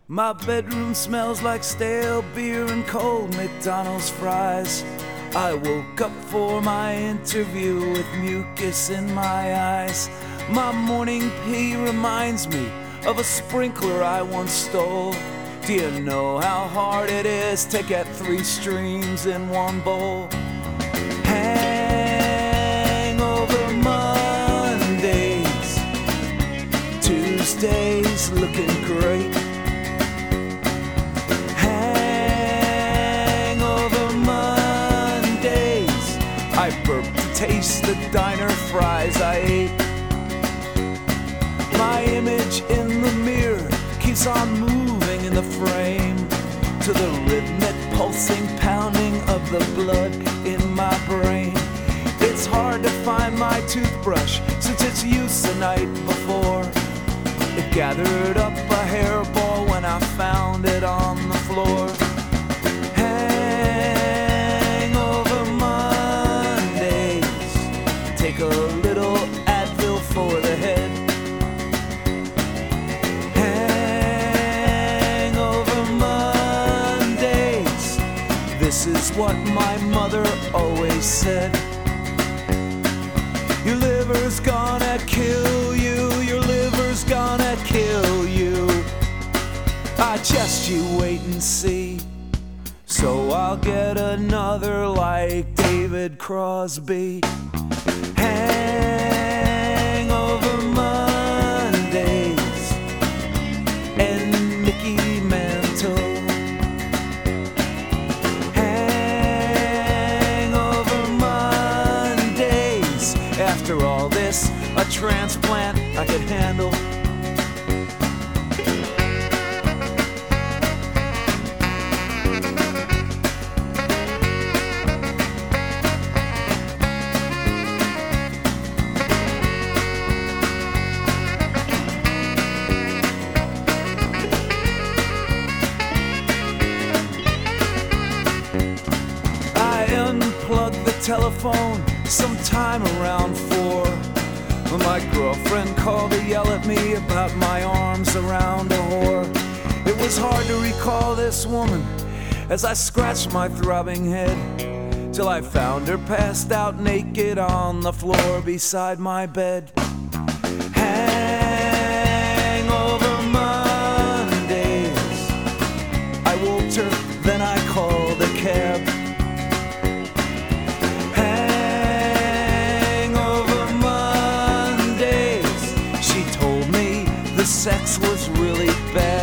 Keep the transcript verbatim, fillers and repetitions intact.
My bedroom smells like stale beer and cold McDonald's fries. I woke up for my interview with mucus in my eyes. My morning pee reminds me of a sprinkler I once stole. Do you know how hard it is to get three streams in one bowl? Hangover Mondays, Tuesdays looking great. Hangover Mondays, I burp to taste the diner fries I ate. My image in the mirror keeps on moving in the frame to the rhythmic pulsing pounding of the blood in my brain. It's hard to find my toothbrush since its use the night before. It gathered up a hairball when I found it on the floor. Hangover Mondays, take a little Advil for the head. This is what my mother always said. Your liver's gonna kill you, your liver's gonna kill you. I just you wait and see. So I'll get another like David Crosby. Hangover Mondays and Mickey Mantle. After all this, a transplant I could handle. I unplugged the telephone sometime around four. My girlfriend called to yell at me about my arms around a whore. It was hard to recall this woman as I scratched my throbbing head, till I found her passed out naked on the floor beside my bed. Hangover Mondays, I woke her, then I called a cab. Sex was really bad.